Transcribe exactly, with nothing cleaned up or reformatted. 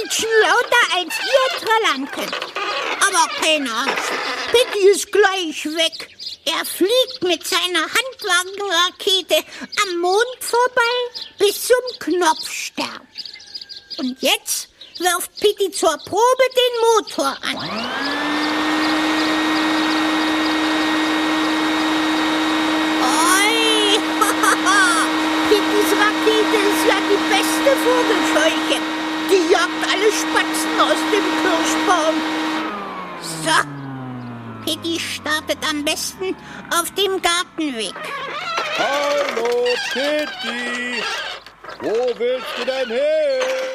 Menschen lauter als ihr trällern könnt. Aber keine Angst, Pitti ist gleich weg. Er fliegt mit seiner Handwagenrakete am Mond vorbei bis zum Knopfstern. Und jetzt wirft Pitti zur Probe den Motor an. Oi, Pittis Rakete ist ja die beste Vogelscheuche. Die jagt alle Spatzen aus dem Kirschbaum. So, Pitti startet am besten auf dem Gartenweg. Hallo, Pitti! Wo willst du denn hin?